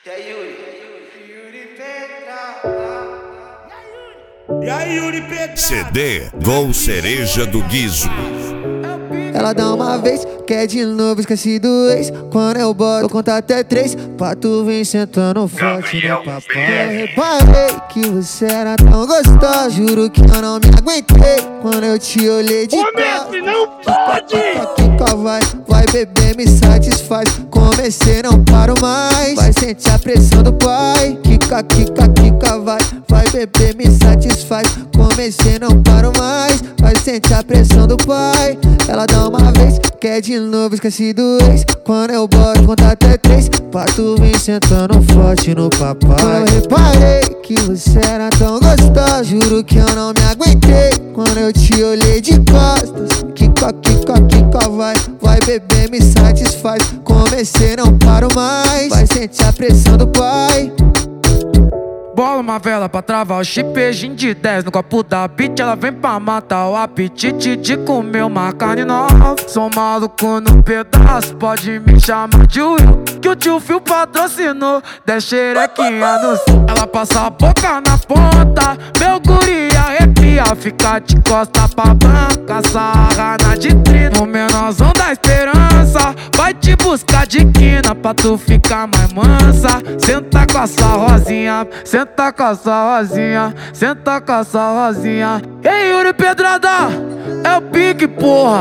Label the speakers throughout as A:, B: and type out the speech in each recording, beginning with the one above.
A: E aí, Yuri?
B: E aí, Yuri Pedrada?
C: CD Gol Cereja do Guizo.
D: Ela dá uma vez, quer de novo, esqueci do ex. Quando eu boto, eu conto até 3. Pra tu vir sentando forte no papai. Eu reparei que você era tão gostosa. Juro que eu não me aguentei quando eu te olhei de
B: Comece, não pode!
D: Kika vai beber, me satisfaz. Comecei, não paro mais. Vai sentir a pressão do pai. Kika vai beber, me satisfaz. Comecei, não paro mais. Vai sentir a pressão do pai. Ela dá uma vez, quer de novo, esqueci do ex. Quando eu boto, conta até 3. Pra tu vir sentando forte no papai. Eu reparei que você era tão gostosa. Juro que eu não me aguentei quando eu te olhei de costas. Kika vai beber, me satisfaz. Comecei, não paro mais. Vai sentir a pressão do pai.
E: Bola uma vela pra travar o chip, beijinho de 10 no copo da beat. Ela vem pra matar o apetite de comer uma carne nova. Sou maluco no pedaço, pode me chamar de Will, que o tio Phil patrocinou. 10 xerequinha no céu. Ela passa a boca na ponta, meu guri arrepia. Fica de costa pra banca, sarra na de 30. No menorzão da esperança, vai te buscar de quina pra tu ficar mais mansa. Senta com a sua rosinha, senta com a sua rosinha, senta com a sua rosinha. Ei, Yuri Pedrada, é o pique, porra.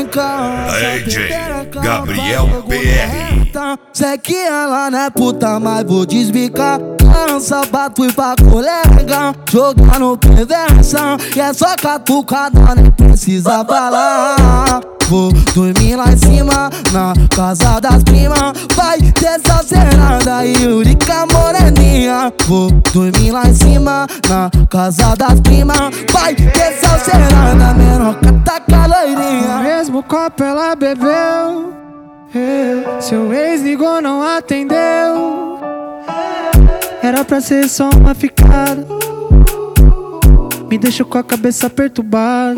C: DJ Gabriel PR.
F: Sei que ela não é puta, mas vou desbicar. Lança, bato e pra colega, jogar no conversa. E é só catucada, nem precisa falar. Vou dormir lá em cima, na casa das primas. Vai ter salseirada e Yurica moreninha. Vou dormir lá em cima, na casa das primas. Vai ter salseirada, meroca taca loirinha.
D: No mesmo copo ela bebeu. Seu ex ligou, não atendeu. Era pra ser só uma ficada. Me deixou com a cabeça perturbada.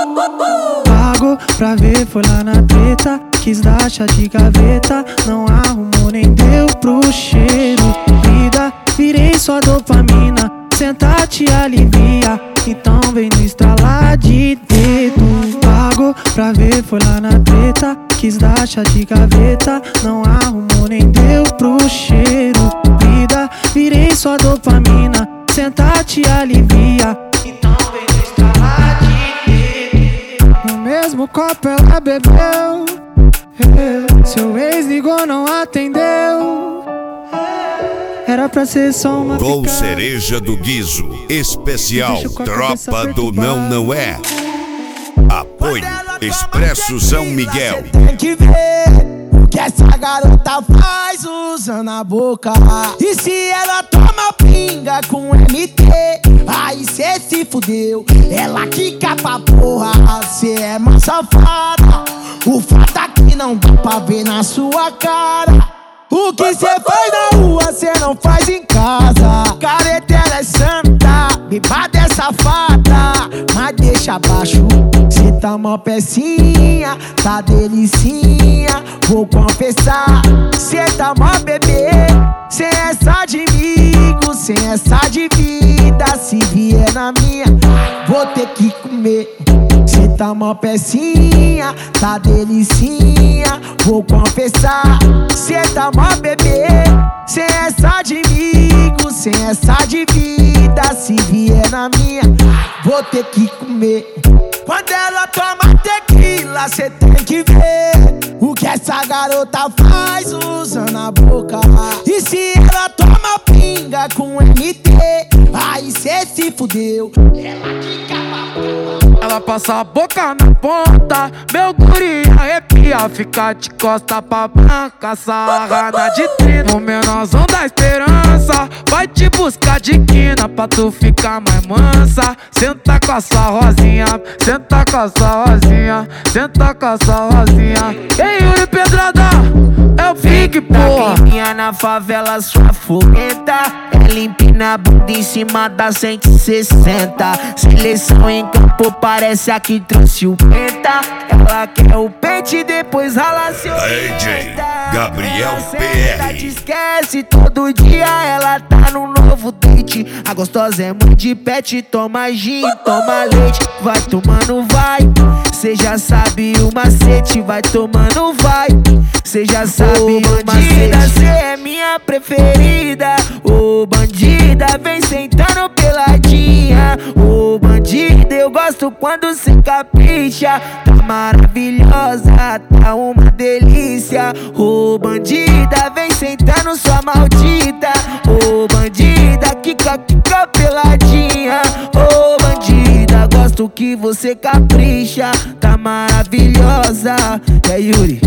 D: Pagou pra ver, foi lá na treta. Quis dar chá de gaveta, não arrumou nem deu pro cheiro. Vida, virei só dopamina. Senta, te alivia, então vem no estralar de dedo. Pagou pra ver, foi lá na treta. Quis dar chá de gaveta, não arrumou nem deu pro cheiro. Vida, virei só dopamina. Senta, te alivia, então vem no estralar de dedo. No mesmo copo ela bebeu. Seu ex ligou, não atendeu. Era pra ser só uma
C: Gol
D: ficada.
C: Cereja do Guizo. Especial Tropa do Não É. Apoio Expresso São Miguel.
F: Tem que ver o que essa garota faz usando a boca. E se ela toma pinga com MT, aí cê se fudeu. Ela quica pra porra, cê é uma safada. O fato é que não dá pra ver na sua cara. O que cê faz na rua, cê não faz em casa. Caretela é santa, bebada é safada. Mas deixa abaixo, cê tá uma pecinha, tá delicinha. Vou confessar, cê tá uma bebê. Cê é só de amigo, cê é só de vida. Se vier na minha, vou ter que comer. Cê tá uma pecinha, tá delicinha. Vou confessar, cê tá uma bebê. Cê é só de amigo, cê é só de vida. Se vier na minha, vou ter que comer. Quando ela toma tequila, cê tem que ver o que essa garota faz usando a boca. E se ela toma pinga com MT, aí cê se fudeu. Ela fica pra porra.
E: Ela passa a boca na ponta, meu guri arrepia. Fica de costa pra banca, sarra na de 30. No menorzão da esperança, vai te buscar de quina pra tu ficar mais mansa. Senta com a sua rosinha, senta com a sua rosinha, senta com a sua rosinha. Ei, Yuri Pedrada, é o pique, porra. porra.
F: Minha na favela, sua fogueta. Ela empina a bunda em cima da 160. Seleção em campo, parece a que trouxe o penta. Ela quer o pente, depois rala seu
C: AJ Gabriel
F: Ela
C: PR.
F: te esquece, todo dia ela tá num novo date. A gostosa é mãe de pet, toma gin, toma leite. Vai tomando, vai, cê já sabe o macete. Vai tomando, vai, cê já sabe o macete. Cê é minha preferida, ô bandida, vem sentando peladinha. Ô bandida, eu gosto quando cê capricha. Tá maravilhosa, tá uma delícia. Ô bandida, vem sentando sua maldita. Ô bandida, quica peladinha. Ô bandida, gosto que você capricha. Tá maravilhosa. E aí, Yuri?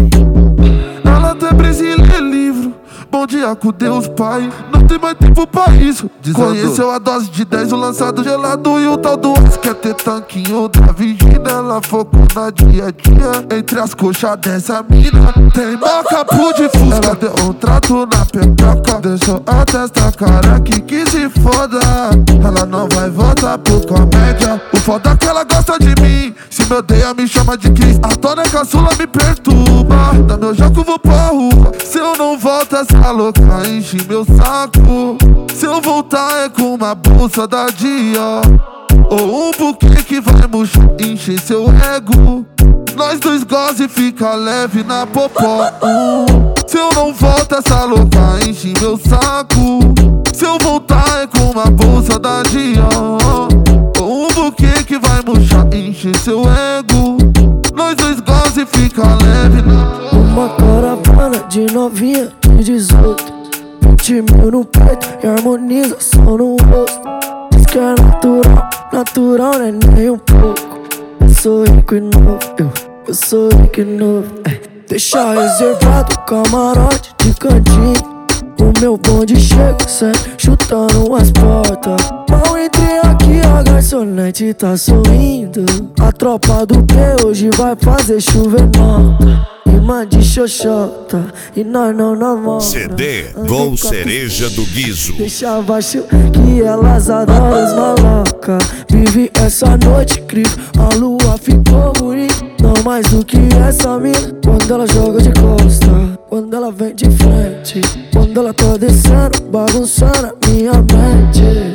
A: Ela tem brisa e lê livro. Bom dia com Deus, pai. Não tem mais tempo pra isso. Conheceu a dose de 10, o lançado gelado e o tal do As. Quer ter tanquinho da Virgínia. Ela focou na dia a dia. Entre as coxas dessa mina tem macapu de fusca. Ela deu um trato na pepeca, deixou a testa careca que se foda. Ela não vai voltar por comédia. O foda é que ela gosta de mim. Se me odeia, me chama de Cris. A dona caçula me perturba. Da meu jogo vou pra rua. Se eu não volto, essa louca enche meu saco. Se eu voltar é com uma bolsa da Dior ou um buquê que vai murchar, encher seu ego. Nós dois goza e fica leve na popó. Se eu não volto, essa louca enche meu saco. Se eu voltar é com uma bolsa da Dior ou um buquê que vai murchar, encher seu ego. Nós dois goza e fica leve na popó.
G: Uma caravana de novinha de 18, 20 mil no peito e harmonização no rosto. Diz que é natural, natural não é nem um pouco. Eu sou rico e novo, eu sou rico e novo. Deixa reservado o camarote de cantinho. O meu bonde chega sempre chutando as portas. Mal entrei aqui, a garçonete tá sorrindo. A tropa do P hoje vai fazer chover nota. Imã de xoxota e nós não namora.
C: CD Gol Cereja do Guizo.
G: Deixa baixo que elas adoram os maloca. Vive essa noite incrível, a lua ficou bonita. Não mais do que essa mina. Quando ela joga de costa, quando ela vem de frente, quando ela tá descendo, bagunçando a minha mente.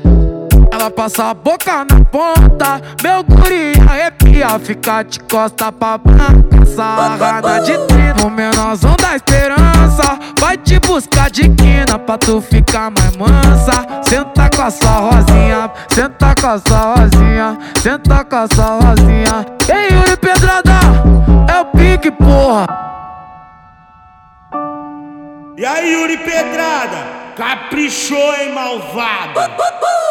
E: Ela passa a boca na ponta, meu guri arrepia. Fica de costa pra branca, sarrada de 30. O menorzão da esperança vai te buscar de quina pra tu ficar mais mansa. Senta com a sua rosinha, senta com a sua rosinha, senta com a sua rosinha. Ei, Yuri Pedrada, é o pique, porra.
B: E aí, Yuri Pedrada? Caprichou, hein, malvado?